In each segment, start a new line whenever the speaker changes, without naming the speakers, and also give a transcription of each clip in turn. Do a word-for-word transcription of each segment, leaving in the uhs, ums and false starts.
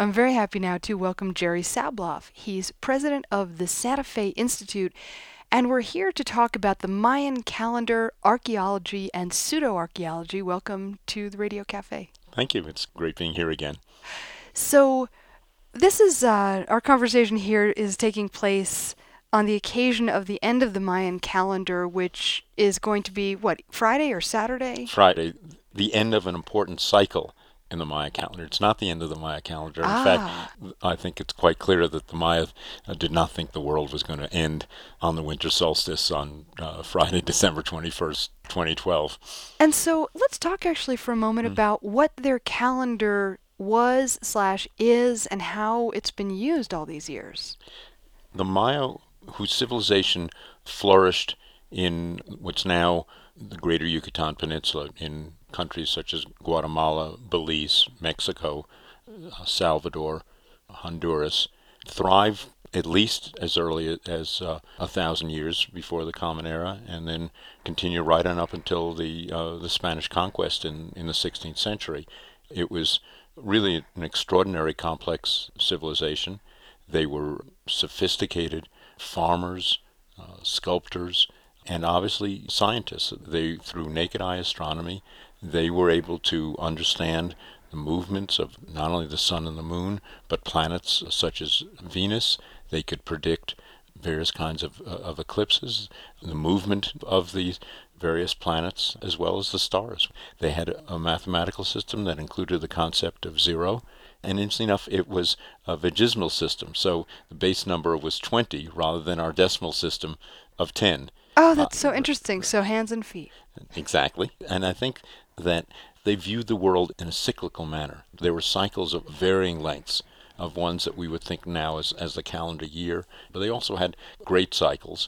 I'm very happy now to welcome Jerry Sabloff. He's president of the Santa Fe Institute, and we're here to talk about the Mayan calendar, archaeology, and pseudo-archaeology. Welcome to the Radio Cafe.
Thank you. It's great being here again.
So, this is uh, our conversation here is taking place on the occasion of the end of the Mayan calendar, which is going to be, what, Friday or Saturday?
Friday, the end of an important cycle in the Maya calendar. It's not the end of the Maya calendar. In
Ah.
fact, I think it's quite clear that the Maya uh, did not think the world was going to end on the winter solstice on uh, Friday, December twenty-first, twenty twelve.
And so let's talk actually for a moment
Mm.
about what their calendar was slash is and how it's been used all these years.
The Maya, whose civilization flourished in what's now the greater Yucatan Peninsula, in countries such as Guatemala, Belize, Mexico, uh, Salvador, Honduras, thrived at least as early as uh, a thousand years before the Common Era, and then continue right on up until the uh, the Spanish conquest in, in the sixteenth century. It was really an extraordinary complex civilization. They were sophisticated farmers, uh, sculptors, and obviously scientists. They, through naked eye astronomy, they were able to understand the movements of not only the sun and the moon, but planets such as Venus. They could predict various kinds of, uh, of eclipses, the movement of these various planets, as well as the stars. They had a, a mathematical system that included the concept of zero, and interestingly enough, it was a vigesimal system, so the base number was twenty rather than our decimal system of ten.
Oh, that's
Uh,
so interesting. So hands and feet.
Exactly. And I think that they viewed the world in a cyclical manner. There were cycles of varying lengths, of ones that we would think now as, as the calendar year, but they also had great cycles,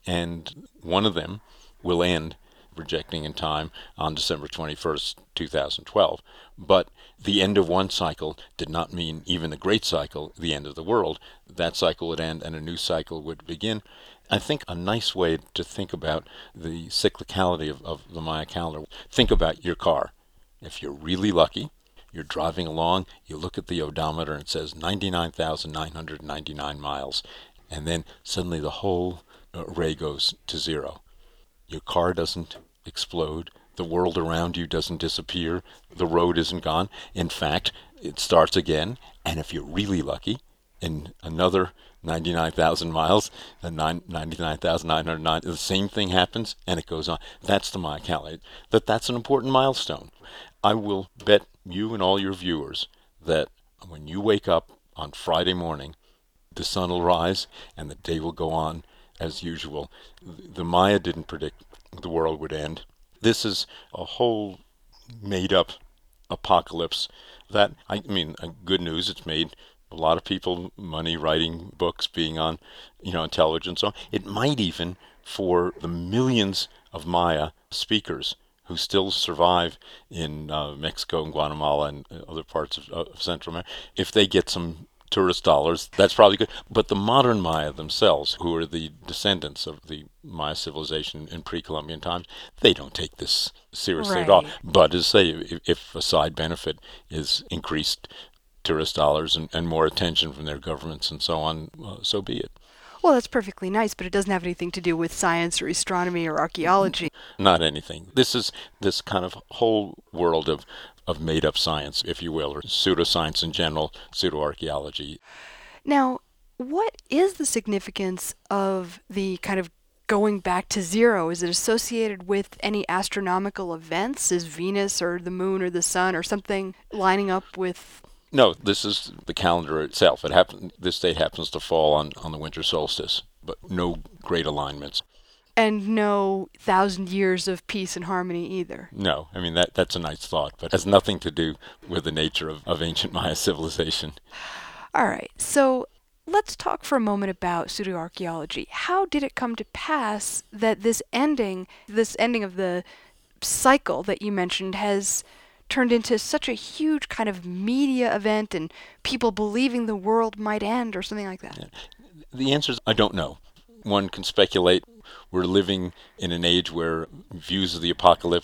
and one of them will end, projecting in time, on December twenty-first, two thousand twelve. But the end of one cycle did not mean even the great cycle, the end of the world. That cycle would end and a new cycle would begin. I think a nice way to think about the cyclicality of, of the Maya calendar, think about your car. If you're really lucky, you're driving along, you look at the odometer and it says ninety-nine thousand nine hundred ninety-nine miles, and then suddenly the whole array goes to zero. Your car doesn't explode, the world around you doesn't disappear, the road isn't gone. In fact, it starts again, and if you're really lucky, in another ninety-nine thousand miles, and ninety-nine thousand nine hundred nine, the same thing happens, and it goes on. That's the Maya calendar. That that's an important milestone. I will bet you and all your viewers that when you wake up on Friday morning, the sun will rise and the day will go on as usual. The Maya didn't predict the world would end. This is a whole made-up apocalypse that, I mean, uh, good news, it's made a lot of people money writing books, being on, you know, on television. So it might even, for the millions of Maya speakers who still survive in uh, Mexico and Guatemala and other parts of, of Central America, if they get some tourist dollars, that's probably good. But the modern Maya themselves, who are the descendants of the Maya civilization in pre-Columbian times, they don't take this seriously at all.
Right.
But as I say, if, if a side benefit is increased tourist dollars and, and more attention from their governments and so on, uh, so be it.
Well, that's perfectly nice, but it doesn't have anything to do with science or astronomy or archaeology.
Not anything. This is this kind of whole world of, of made-up science, if you will, or pseudoscience in general, pseudo-archaeology.
Now, what is the significance of the kind of going back to zero? Is it associated with any astronomical events? Is Venus or the moon or the sun or something lining up with?
No, this is the calendar itself. It happen, this date happens to fall on, on the winter solstice, but no great alignments.
And no thousand years of peace and harmony either.
No, I mean, that that's a nice thought, but has nothing to do with the nature of, of ancient Maya civilization.
All right, so let's talk for a moment about pseudoarchaeology. How did it come to pass that this ending, this ending of the cycle that you mentioned has turned into such a huge kind of media event and people believing the world might end or something like that?
Yeah. The answer is I don't know. One can speculate. We're living in an age where views of the apocalypse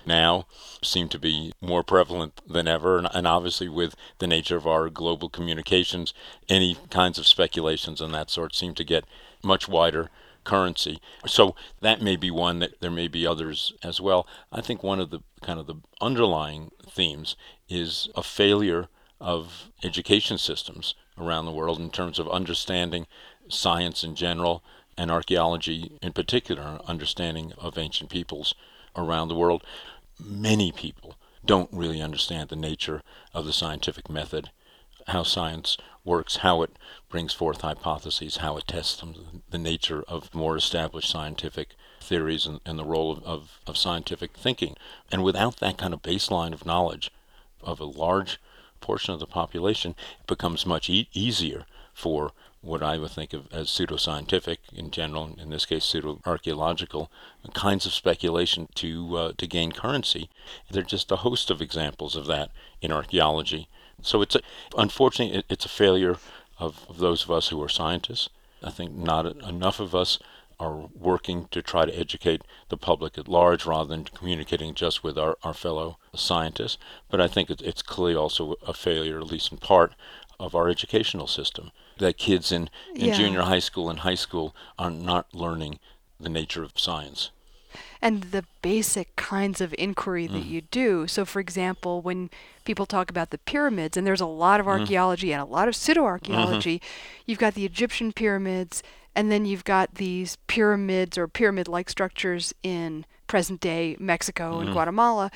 now seem to be more prevalent than ever. And, and obviously, with the nature of our global communications, any kinds of speculations and that sort seem to get much wider currency. So that may be one. That there may be others as well. I think one of the kind of the underlying themes is a failure of education systems around the world in terms of understanding science in general and archaeology in particular, understanding of ancient peoples around the world. Many people don't really understand the nature of the scientific method, how science works, how it brings forth hypotheses, how it tests them, the nature of more established scientific theories and, and the role of, of, of scientific thinking. And without that kind of baseline of knowledge of a large portion of the population, it becomes much e- easier for what I would think of as pseudoscientific in general, in this case pseudo-archaeological, kinds of speculation to uh, to gain currency. There are just a host of examples of that in archaeology. So it's a, unfortunately, it, it's a failure of, of those of us who are scientists. I think not enough of us are working to try to educate the public at large rather than communicating just with our, our fellow scientists. But I think it, it's clearly also a failure, at least in part, of our educational system, that kids in, in
Yeah.
junior high school and high school are not learning the nature of science.
And the basic kinds of inquiry that
Mm.
you do. So, for example, when people talk about the pyramids, and there's a lot of
Mm.
archaeology and a lot of
Mm-hmm.
pseudo-archaeology, you've got the Egyptian pyramids, and then you've got these pyramids or pyramid-like structures in present-day Mexico and
Mm.
Guatemala,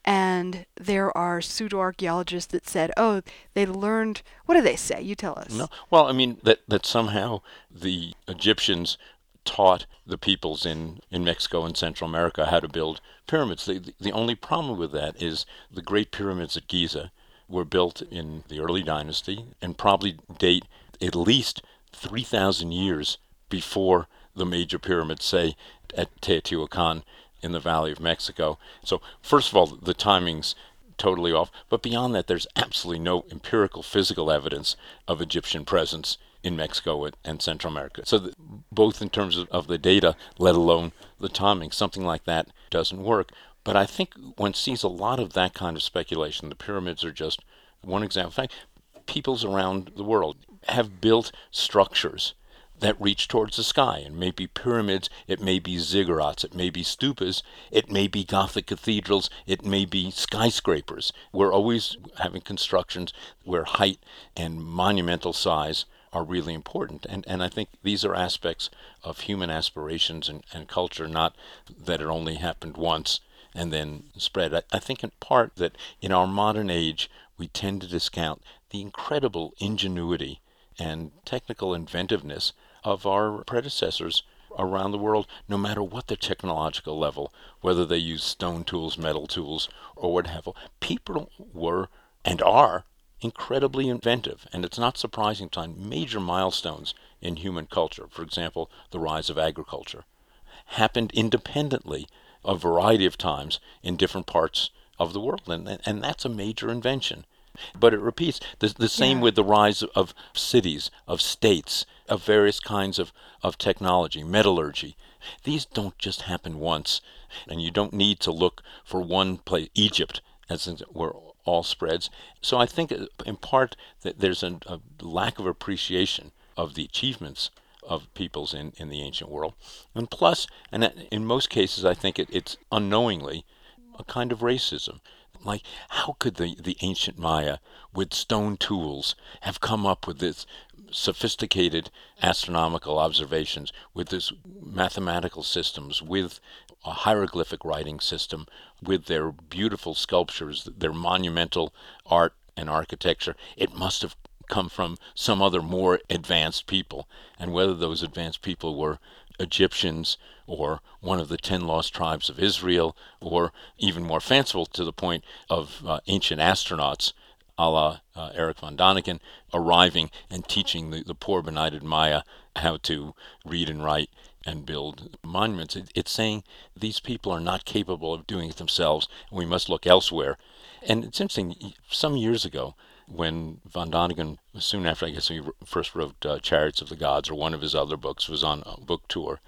and there are pseudo-archaeologists that said, oh, they learned, what do they say? You tell us.
No, well, I mean that that somehow the Egyptians taught the peoples in, in Mexico and Central America how to build pyramids. The, the the only problem with that is the Great Pyramids at Giza were built in the early dynasty and probably date at least three thousand years before the major pyramids, say, at Teotihuacan in the Valley of Mexico. So, first of all, the timing's totally off. But beyond that, there's absolutely no empirical physical evidence of Egyptian presence in Mexico and, and Central America. So the, both in terms of, of the data, let alone the timing, something like that doesn't work. But I think one sees a lot of that kind of speculation. The pyramids are just one example. In fact, peoples around the world have built structures that reach towards the sky. It may be pyramids, it may be ziggurats, it may be stupas, it may be Gothic cathedrals, it may be skyscrapers. We're always having constructions where height and monumental size are really important. And, and I think these are aspects of human aspirations and, and culture, not that it only happened once and then spread. I, I think in part that in our modern age, we tend to discount the incredible ingenuity and technical inventiveness of our predecessors around the world, no matter what the technological level, whether they use stone tools, metal tools, or what have you. People were and are incredibly inventive, and it's not surprising to find major milestones in human culture. For example, the rise of agriculture happened independently a variety of times in different parts of the world, and, and that's a major invention. But it repeats the, the same
Yeah.
with the rise of cities, of states, of various kinds of, of technology, metallurgy. These don't just happen once, and you don't need to look for one place, Egypt, as in where all spreads. So I think uh, in part that there's a, a lack of appreciation of the achievements of peoples in, in the ancient world. And plus, and that- in most cases I think it, it's unknowingly a kind of racism. Like, how could the, the ancient Maya, with stone tools, have come up with this sophisticated astronomical observations, with this mathematical systems, with a hieroglyphic writing system, with their beautiful sculptures, their monumental art and architecture? It must have come from some other more advanced people. And whether those advanced people were Egyptians or one of the ten lost tribes of Israel, or even more fanciful to the point of uh, ancient astronauts, a la uh, Eric von Daniken, arriving and teaching the, the poor benighted Maya how to read and write and build monuments. It, it's saying these people are not capable of doing it themselves, and we must look elsewhere. And it's interesting, some years ago, when von Daniken, soon after I guess he first wrote uh, Chariots of the Gods, or one of his other books, was on a book tour,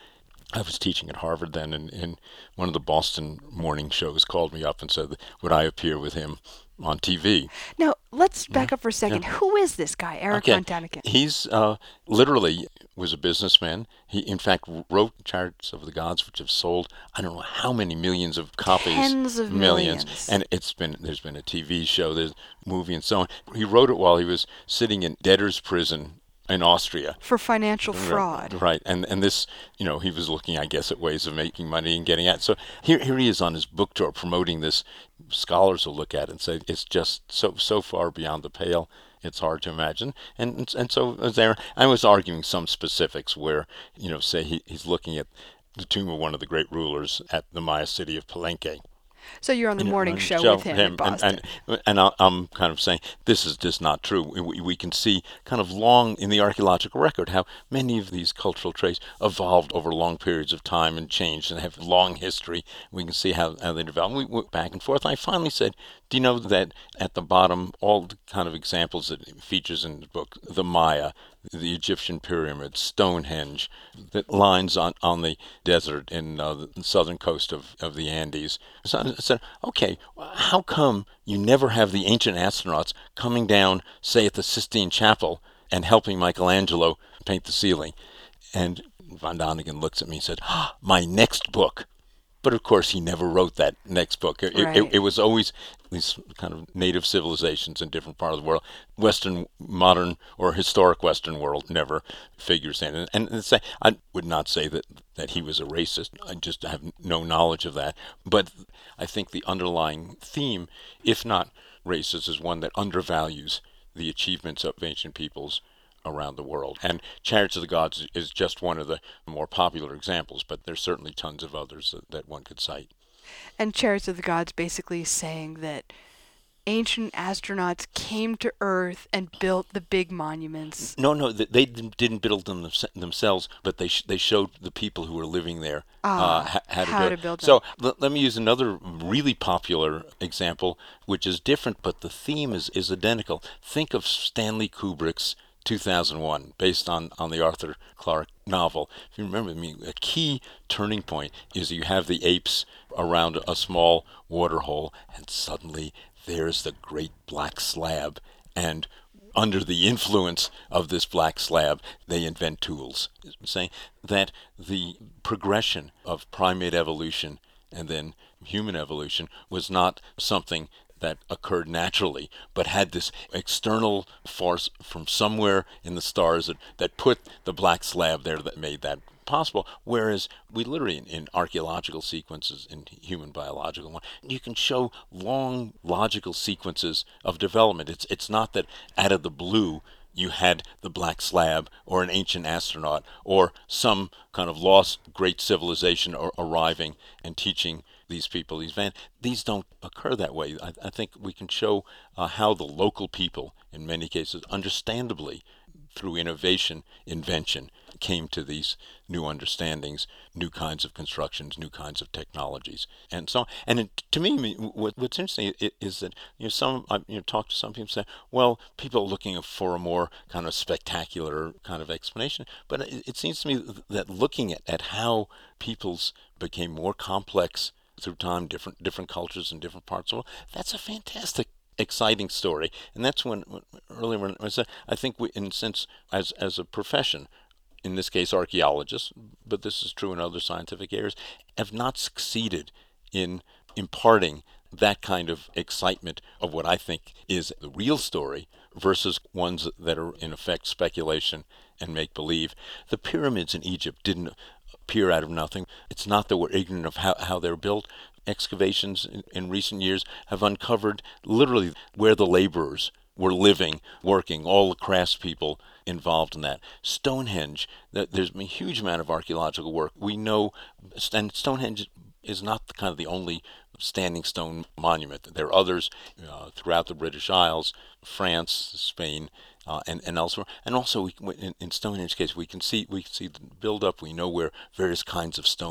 I was teaching at Harvard then, and, and one of the Boston morning shows called me up and said, would I appear with him on T V?
Now, let's
Yeah,
back up for a
yeah.
second. Who is this guy, Eric
Okay,
von Daniken?
he's uh, literally was a businessman. He, in fact, wrote Chariots of the Gods, which have sold I don't know how many millions of copies,
Tens of
millions,
millions.
and it's been there's been a T V show, there's a movie, and so on. He wrote it while he was sitting in debtor's prison in Austria.
For financial
Right,
fraud.
right, and and this, you know, he was looking, I guess, at ways of making money and getting at. So here, here he is on his book tour promoting this. Scholars will look at it and say it's just so so far beyond the pale. It's hard to imagine, and and so there. I was arguing some specifics where, you know, say he, he's looking at the tomb of one of the great rulers at the Maya city of Palenque.
So you're on the
You know,
morning
and
show
show
with him, in
and
Boston.
and and I- I'm kind of saying this is just not true. We, we can see kind of long in the archaeological record how many of these cultural traits evolved over long periods of time and changed and have long history. We can see how, how they developed. We went back and forth. I finally said, do you know that at the bottom, all the kind of examples that it features in the book, the Maya, the Egyptian pyramids, Stonehenge, the lines on, on the desert in uh, the southern coast of, of the Andes. So I said, okay, how come you never have the ancient astronauts coming down, say, at the Sistine Chapel and helping Michelangelo paint the ceiling? And von Daniken looks at me and said, ah, my next book. But of course, he never wrote that next book. It,
Right.
it, it was always these kind of native civilizations in different parts of the world. Western, modern, or historic Western world never figures in. And, and say, I would not say that, that he was a racist. I just have no knowledge of that. But I think the underlying theme, if not racist, is one that undervalues the achievements of ancient peoples around the world. And Chariots of the Gods is just one of the more popular examples, but there's certainly tons of others that, that one could cite.
And Chariots of the Gods basically saying that ancient astronauts came to Earth and built the big monuments.
No, no, th- they didn't didn't build them thems- themselves, but they sh- they showed the people who were living there uh,
Ah,
ha- how to
how
do
to
it.
build them.
So l- let me use another really popular example, which is different, but the theme is, is identical. Think of Stanley Kubrick's two thousand one, based on, on the Arthur Clarke novel. If you remember, I mean, a key turning point is you have the apes around a small water hole, and suddenly there's the great black slab, and under the influence of this black slab, they invent tools. I'm saying that the progression of primate evolution and then human evolution was not something that occurred naturally, but had this external force from somewhere in the stars that, that put the black slab there that made that possible. Whereas we literally, in, in archaeological sequences, in human biological one, you can show long logical sequences of development. It's it's not that out of the blue you had the black slab or an ancient astronaut or some kind of lost great civilization ar- arriving and teaching these people these van. These don't occur that way. I, I think we can show uh, how the local people, in many cases, understandably, through innovation, invention, came to these new understandings, new kinds of constructions, new kinds of technologies, and so on. And it, to me, what, what's interesting is that you know some I you know, talk to some people and say, well, people are looking for a more kind of spectacular kind of explanation. But it, it seems to me that looking at, at how peoples became more complex through time, different different cultures in different parts of the world, that's a fantastic exciting story. And that's when, when earlier when I said I think we, in a sense, as as a profession, in this case archaeologists, but this is true in other scientific areas, have not succeeded in imparting that kind of excitement of what I think is the real story versus ones that are in effect speculation and make believe. The pyramids in Egypt didn't appear out of nothing. It's not that we're ignorant of how, how they're built. Excavations in, in recent years have uncovered literally where the laborers were living, working, all the craftspeople involved in that. Stonehenge, there's been a huge amount of archaeological work. We know, and Stonehenge is not the, kind of the only standing stone monument. There are others uh, throughout the British Isles, France, Spain, uh, and and elsewhere. And also, we, in, in Stonehenge case, we can see we can see the build-up. We know where various kinds of stone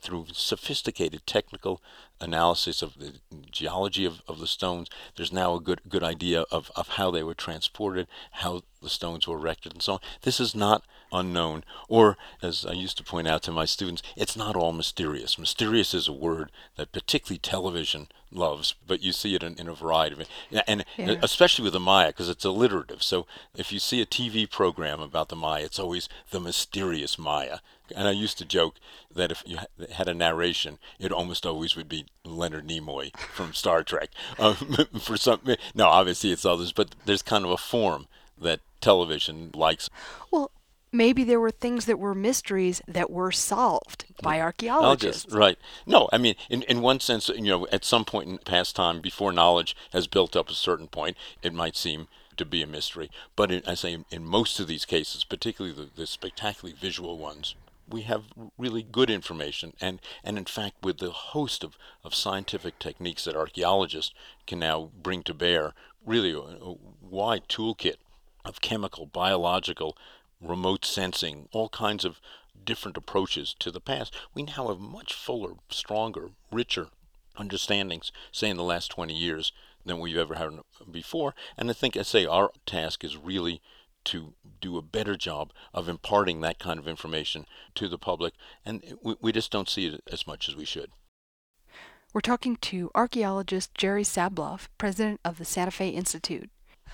through sophisticated technical analysis of the geology of, of the stones, there's now a good good idea of, of how they were transported, how the stones were erected, and so on. This is not unknown, or as I used to point out to my students, it's not all mysterious. Mysterious is a word that particularly television loves, but you see it in, in a variety of it, and
Yeah.
especially with the Maya, because it's alliterative. So if you see a T V program about the Maya, it's always the mysterious Maya. And I used to joke that if you had a narration, it almost always would be Leonard Nimoy from Star Trek. Um, for some, no, obviously it's others, but there's kind of a form that television likes.
Well, maybe there were things that were mysteries that were solved by
Archaeologists,
archaeologists.
right. No, I mean, in, in one sense, you know, at some point in past time, before knowledge has built up a certain point, it might seem to be a mystery. But in, I say in most of these cases, particularly the, the spectacularly visual ones, we have really good information. And, and in fact, with the host of, of scientific techniques that archaeologists can now bring to bear, really a, a wide toolkit of chemical, biological, remote sensing, all kinds of different approaches to the past, we now have much fuller, stronger, richer understandings, say in the last twenty years, than we've ever had before. And I think, I say, our task is really to do a better job of imparting that kind of information to the public, and we, we just don't see it as much as we should.
We're talking to archaeologist Jerry Sabloff, president of the Santa Fe Institute.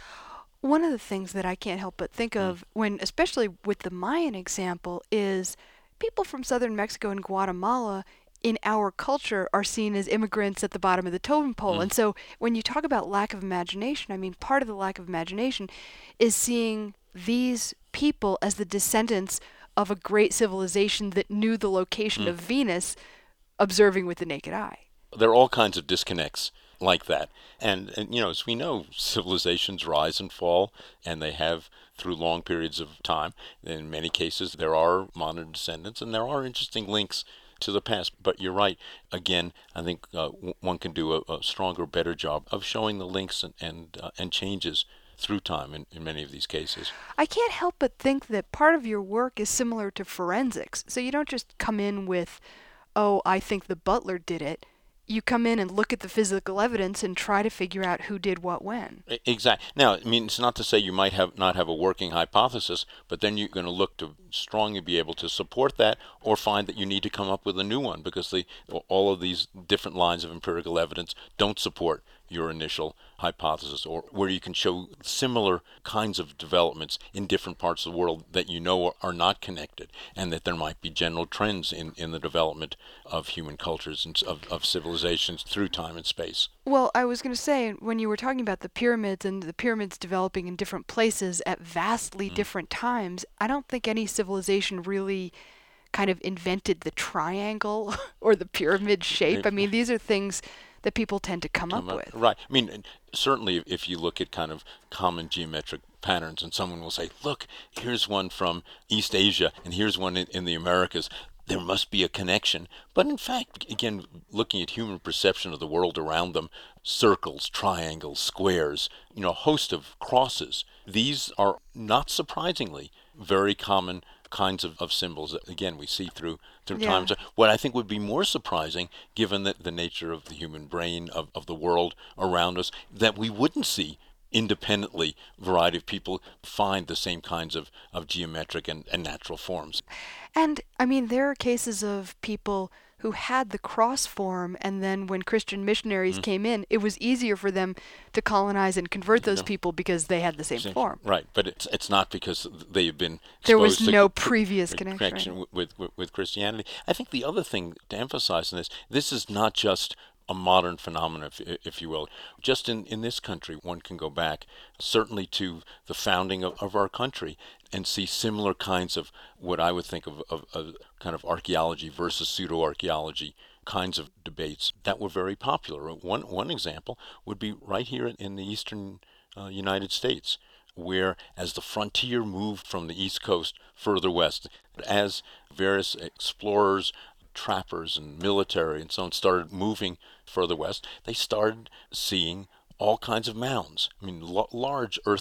One of the things that I can't help but think of when, especially with the Mayan example, is people from southern Mexico and Guatemala in our culture are seen as immigrants at the bottom of the totem pole.
Mm.
And so when you talk about lack of imagination, I mean, part of the lack of imagination is seeing these people as the descendants of a great civilization that knew the location
Mm.
of Venus, observing with the naked eye.
There are all kinds of disconnects like that. And, and, you know, as we know, civilizations rise and fall, and they have through long periods of time. In many cases, there are modern descendants, and there are interesting links to the past. But you're right. Again, I think uh, w- one can do a, a stronger, better job of showing the links and and, uh, and changes through time in, in many of these cases.
I can't help but think that part of your work is similar to forensics. So you don't just come in with, oh, I think the butler did it. You come in and look at the physical evidence and try to figure out who did what when.
Exactly. Now, I mean, it's not to say you might have not have a working hypothesis, but then you're going to look to strongly be able to support that, or find that you need to come up with a new one because the all of these different lines of empirical evidence don't support your initial hypothesis, or where you can show similar kinds of developments in different parts of the world that you know are not connected, and that there might be general trends in, in the development of human cultures and of, of civilizations through time and space.
Well, I was going to say, when you were talking about the pyramids and the pyramids developing in different places at vastly
Mm.
different times, I don't think any civilization really kind of invented the triangle or the pyramid shape. I mean, these are things that people tend to come,
come
up
up
with.
Right. I mean, certainly if you look at kind of common geometric patterns, and someone will say, look, here's one from East Asia, and here's one in, in the Americas, there must be a connection. But in fact, again, looking at human perception of the world around them, circles, triangles, squares, you know, a host of crosses, these are not surprisingly very common kinds of, of symbols that, again, we see through through
Yeah.
time. So what I think would be more surprising, given that the nature of the human brain, of, of the world around us, that we wouldn't see independently a variety of people find the same kinds of, of geometric and, and natural forms.
And, I mean, there are cases of people who had the cross form, and then when Christian missionaries
Mm.
came in, it was easier for them to colonize and convert those
No.
people because they had the same
Same-
form.
Right, but it's it's not because they've been
There was
exposed to
no
cr-
previous
cr-
connection, right?
with, with with Christianity. I think the other thing to emphasize in this, this is not just a modern phenomenon, if, if you will. Just in, in this country, one can go back certainly to the founding of, of our country and see similar kinds of what I would think of, of, of kind of archaeology versus pseudo-archaeology kinds of debates that were very popular. One one example would be right here in, in the eastern uh, United States, where as the frontier moved from the East Coast further west, as various explorers, trappers, and military and so on started moving further west, they started seeing all kinds of mounds. I mean, l- large earthen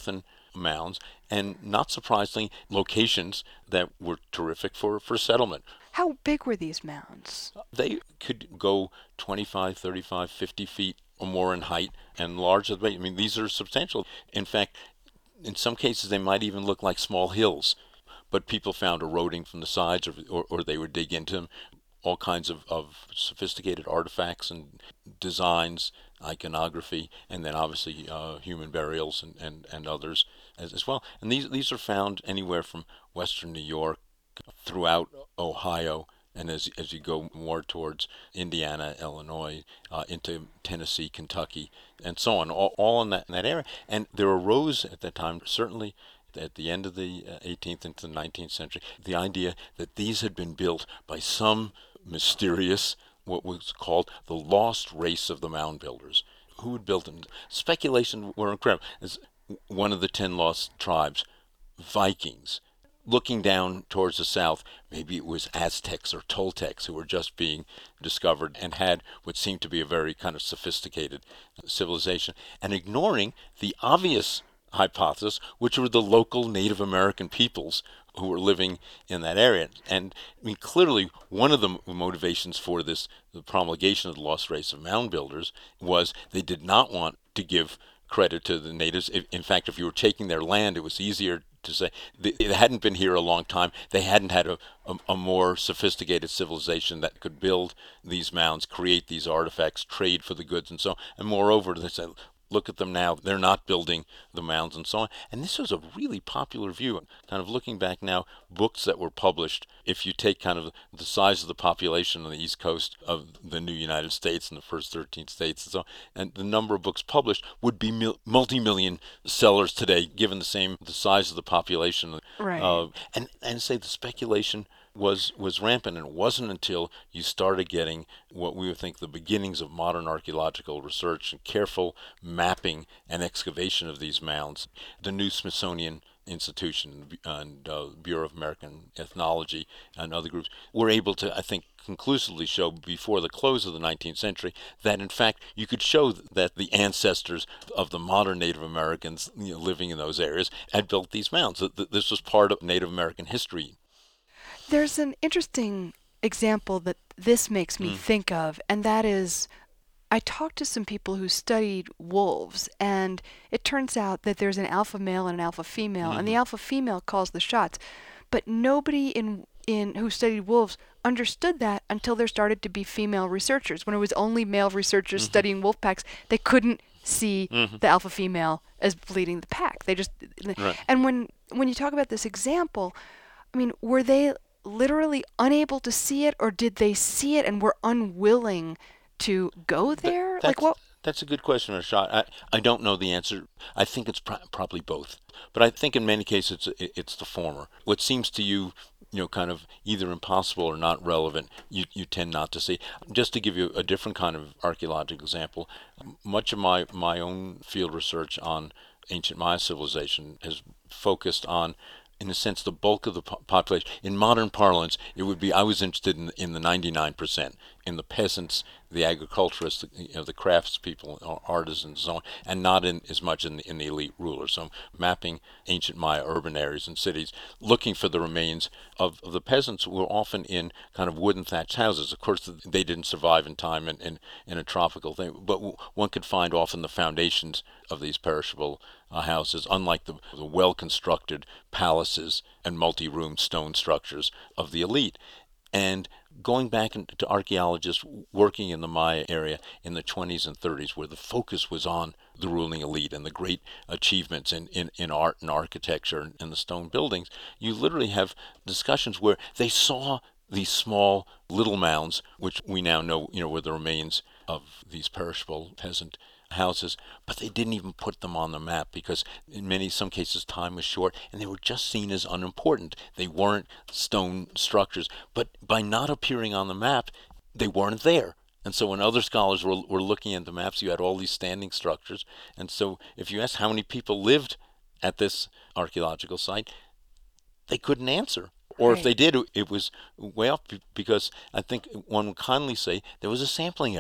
mounds, and not surprisingly, locations that were terrific for, for settlement.
How big were these mounds?
They could go twenty-five, thirty-five, fifty feet or more in height and large. I mean, these are substantial. In fact, in some cases, they might even look like small hills, but people found eroding from the sides, or, or, or they would dig into them. All kinds of, of sophisticated artifacts and designs, iconography, and then obviously uh, human burials and, and, and others as, as well. And these, these are found anywhere from western New York throughout Ohio, and as as you go more towards Indiana, Illinois, uh, into Tennessee, Kentucky, and so on, all, all in that in that area. And there arose at that time, certainly at the end of the uh, eighteenth into the nineteenth century, the idea that these had been built by some mysterious, what was called the lost race of the mound builders. Who had built them? Speculation were incredible. As one of the ten lost tribes, Vikings. Looking down towards the south, maybe it was Aztecs or Toltecs who were just being discovered and had what seemed to be a very kind of sophisticated civilization, and ignoring the obvious hypothesis, which were the local Native American peoples who were living in that area. And I mean, clearly, one of the motivations for this, the promulgation of the lost race of mound builders, was they did not want to give credit to the natives. In fact, if you were taking their land, it was easier to say they hadn't been here a long time. They hadn't had a, a, a more sophisticated civilization that could build these mounds, create these artifacts, trade for the goods, and so on. And moreover, they said, look at them now. They're not building the mounds and so on. And this was a really popular view. Kind of looking back now, books that were published, if you take kind of the size of the population on the East Coast of the new United States and the first thirteen states and so on, and the number of books published would be mil- multi-million sellers today, given the same the size of the population.
Right.
Uh, and, and say the speculation was was rampant, and it wasn't until you started getting what we would think the beginnings of modern archaeological research and careful mapping and excavation of these mounds, the new Smithsonian Institution and uh, Bureau of American Ethnology and other groups were able to, I think, conclusively show before the close of the nineteenth century that in fact you could show that the ancestors of the modern Native Americans, you know, living in those areas had built these mounds. That this was part of Native American history.
There's an interesting example that this makes me mm. think of, and that is I talked to some people who studied wolves, and it turns out that there's an alpha male and an alpha female, mm-hmm. and the alpha female calls the shots. But nobody in in who studied wolves understood that until there started to be female researchers. When it was only male researchers mm-hmm. studying wolf packs, they couldn't see mm-hmm. the alpha female as leading the pack. They just right. And when when you talk about this example, I mean, were they literally unable to see it, or did they see it and were unwilling to go there?
That,
like what?
That's a good question, Rashad. I, I don't know the answer. I think it's pro- probably both. But I think in many cases it's, it's the former. What seems to you, you know, kind of either impossible or not relevant, you, you tend not to see. Just to give you a different kind of archaeological example, much of my, my own field research on ancient Maya civilization has focused on, in a sense, the bulk of the po- population. In modern parlance, it would be, I was interested in, in the ninety-nine percent, in the peasants, the agriculturists, the, you know, the craftspeople, artisans, and so on, and not in as much in the, in the elite rulers. So mapping ancient Maya urban areas and cities, looking for the remains of, of the peasants who were often in kind of wooden thatched houses. Of course, they didn't survive in time in, in, in a tropical thing, but one could find often the foundations of these perishable uh, houses, unlike the, the well-constructed palaces and multi-room stone structures of the elite. And going back to archaeologists working in the Maya area in the twenties and thirties, where the focus was on the ruling elite and the great achievements in, in, in art and architecture and the stone buildings, you literally have discussions where they saw these small little mounds, which we now know, you know, were the remains of these perishable peasant houses, but they didn't even put them on the map because in many some cases time was short and they were just seen as unimportant. They weren't stone structures, but by not appearing on the map, they weren't there. And so when other scholars were, were looking at the maps, you had all these standing structures. And so if you asked how many people lived at this archaeological site, they couldn't answer. Or if they did, it was way off because I think one would kindly say there was a sampling error.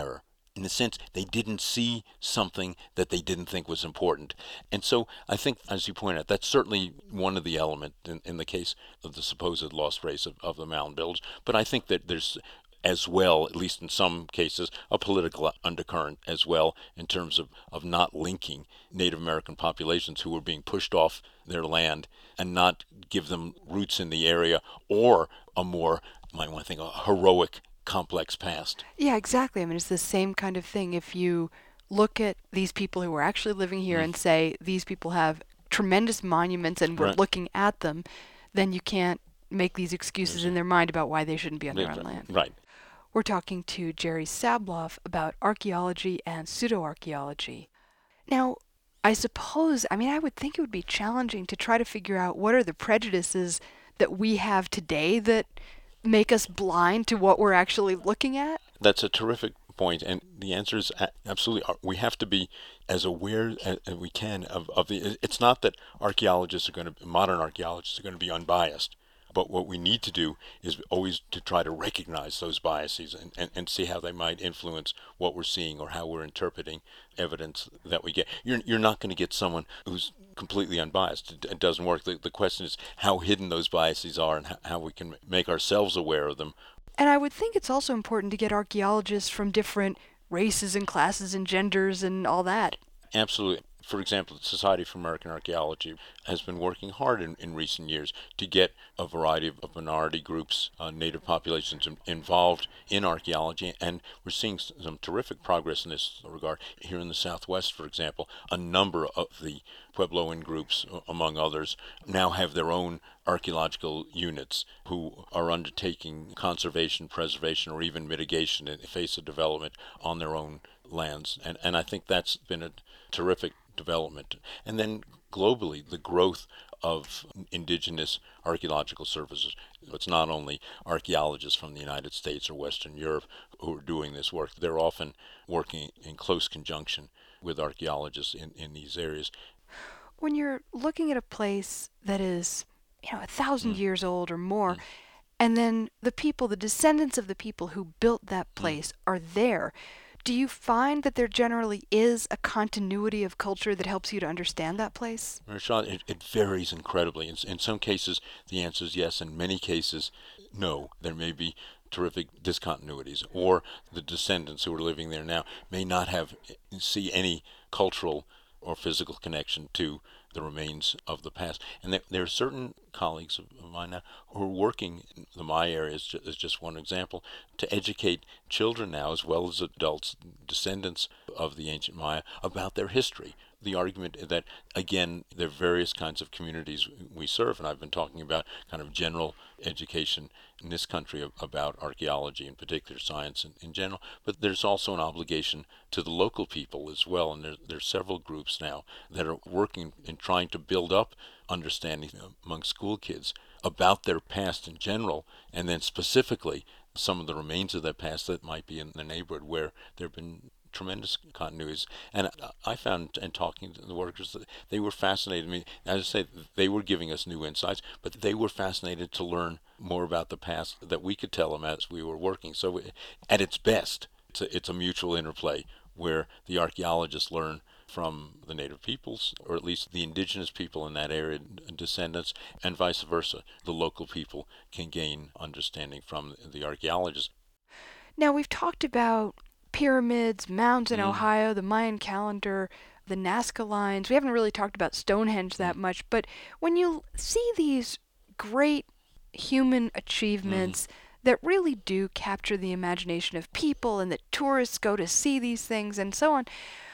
in the sense they didn't see something that they didn't think was important. And so I think, as you point out, that's certainly one of the elements in, in the case of the supposed lost race of, of the mound builders. But I think that there's as well, at least in some cases, a political undercurrent as well in terms of, of not linking Native American populations who were being pushed off their land and not give them roots in the area or a more, you might want to think, a heroic complex past.
Yeah, exactly. I mean, it's the same kind of thing. If you look at these people who are actually living here
Mm.
and say these people have tremendous monuments and we're
Right.
looking at them, then you can't make these excuses in their mind about why they shouldn't be on their own land.
Right.
We're talking to Jerry Sabloff about archaeology and pseudo-archaeology. Now, I suppose, I mean, I would think it would be challenging to try to figure out what are the prejudices that we have today that make us blind to what we're actually looking at?
That's a terrific point, and the answer is a- absolutely. uh, We have to be as aware as, as we can of, of the. It's not that archaeologists are going to, modern archaeologists are going to be unbiased, but what we need to do is always to try to recognize those biases and, and, and see how they might influence what we're seeing or how we're interpreting evidence that we get. You're, you're not going to get someone who's completely unbiased. It, it doesn't work. The, the question is how hidden those biases are and how, how we can make ourselves aware of them.
And I would think it's also important to get archaeologists from different races and classes and genders and all that.
Absolutely. For example, the Society for American Archaeology has been working hard in, in recent years to get a variety of, of minority groups, uh, native populations in, involved in archaeology, and we're seeing s- some terrific progress in this regard. Here in the Southwest, for example, a number of the Puebloan groups, uh, among others, now have their own archaeological units who are undertaking conservation, preservation, or even mitigation in the face of development on their own lands. And, and I think that's been a terrific development. And then globally, the growth of indigenous archaeological services. It's not only archaeologists from the United States or Western Europe who are doing this work. They're often working in close conjunction with archaeologists in, in these areas.
When you're looking at a place that is, you know, a thousand
Mm.
years old or more,
Mm.
and then the people, the descendants of the people who built that
Mm.
place are there, do you find that there generally is a continuity of culture that helps you to understand that place?
Rashad, it, it varies incredibly. In, in some cases, the answer is yes. In many cases, no. There may be terrific discontinuities, or the descendants who are living there now may not have see any cultural or physical connection to the remains of the past. And there, there are certain colleagues of mine now who are working in the Maya area, as, ju- as just one example, to educate children now, as well as adults, descendants of the ancient Maya, about their history. The argument that, again, there are various kinds of communities we serve, and I've been talking about kind of general education in this country ab- about archaeology, in particular science in, in general, but there's also an obligation to the local people as well, and there, there's several groups now that are working in trying to build up understanding among school kids about their past in general, and then specifically some of the remains of that past that might be in the neighborhood where there have been tremendous continuities. And I found, in talking to the workers, that they were fascinated. I mean, as I say, they were giving us new insights, but they were fascinated to learn more about the past that we could tell them as we were working. So at its best, it's a, it's a mutual interplay where the archaeologists learn from the native peoples, or at least the indigenous people in that area, descendants, and vice versa. The local people can gain understanding from the archaeologists.
Now, we've talked about pyramids, mounds in
Mm.
Ohio, the Mayan calendar, the Nazca lines. We haven't really talked about Stonehenge that
Mm.
much, but when you see these great human
Mm.
achievements that really do capture the imagination of people and that tourists go to see these things and so on,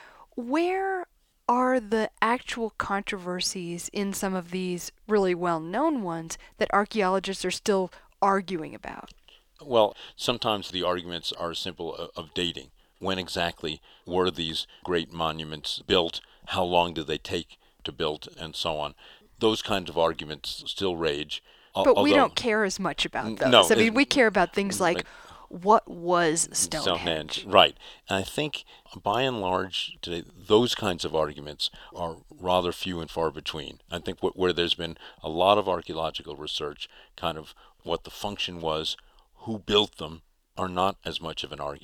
where are the actual controversies in some of these really well-known ones that archaeologists are still arguing about?
Well, sometimes the arguments are simple of, of dating. When exactly were these great monuments built? How long did they take to build, and so on? Those kinds of arguments still rage. Al-
But we
although,
don't care as much about
n-
those.
no,
I mean,
it-
we care about things like
right,
what was
Stonehenge,
Stonehenge?
right? And I think, by and large, today those kinds of arguments are rather few and far between. I think wh- where there's been a lot of archaeological research, kind of what the function was, who built them, are not as much of an argument.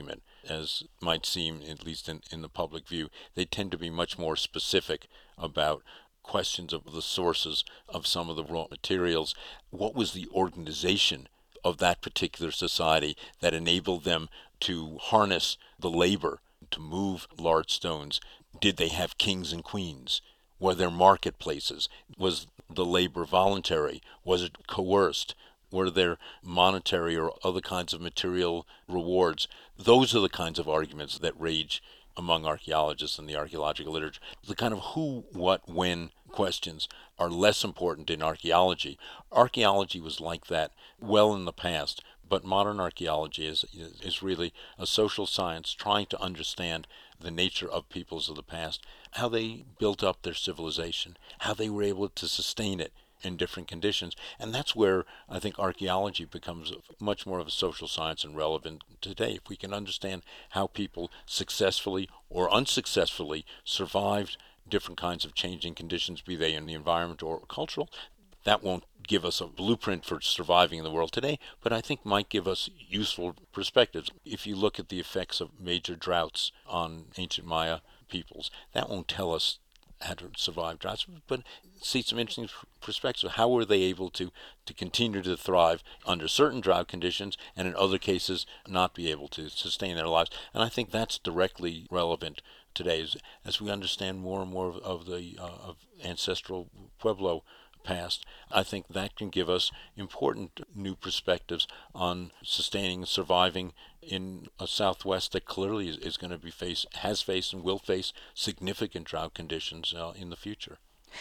as might seem, at least in, in the public view. They tend to be much more specific about questions of the sources of some of the raw materials. What was the organization of that particular society that enabled them to harness the labor to move large stones? Did they have kings and queens? Were there marketplaces? Was the labor voluntary? Was it coerced? Were there monetary or other kinds of material rewards? Those are the kinds of arguments that rage among archaeologists in the archaeological literature. The kind of who, what, when questions are less important in archaeology. Archaeology was like that well in the past, but modern archaeology is, is really a social science trying to understand the nature of peoples of the past, how they built up their civilization, how they were able to sustain it in different conditions. And that's where I think archaeology becomes much more of a social science and relevant today. If we can understand how people successfully or unsuccessfully survived different kinds of changing conditions, be they in the environment or cultural, that won't give us a blueprint for surviving in the world today, but I think might give us useful perspectives. If you look at the effects of major droughts on ancient Maya peoples, that won't tell us how to survive droughts, but see some interesting perspectives. How were they able to, to continue to thrive under certain drought conditions and in other cases not be able to sustain their lives? And I think that's directly relevant today as, as we understand more and more of, of the uh, of ancestral Pueblo past. I think that can give us important new perspectives on sustaining and surviving in a Southwest that clearly is, is going to be face has faced and will face significant drought conditions uh, in the future.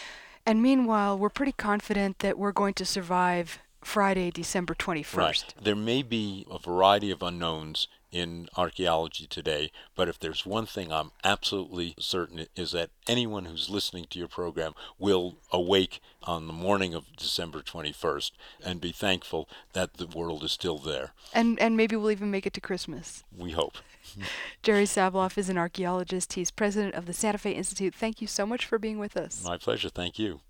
And meanwhile, we're pretty confident that we're going to survive Friday, December twenty-first.
Right. There may be a variety of unknowns in archaeology today, but if there's one thing I'm absolutely certain is that anyone who's listening to your program will awake on the morning of December twenty-first and be thankful that the world is still there.
And and maybe we'll even make it to Christmas.
We hope.
Jerry Sabloff is an archaeologist. He's president of the Santa Fe Institute. Thank you so much for being with us.
My pleasure. Thank you.